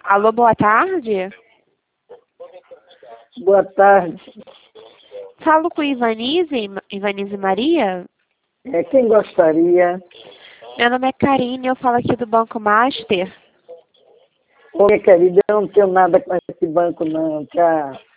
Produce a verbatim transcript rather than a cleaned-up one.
Alô, boa tarde. Boa tarde. Falo com Ivanise, Ivanise Maria? É, quem gostaria? Meu nome é Karine, eu falo aqui do Banco Master. Ô, minha querida, eu não tenho nada com esse banco, não, tchau.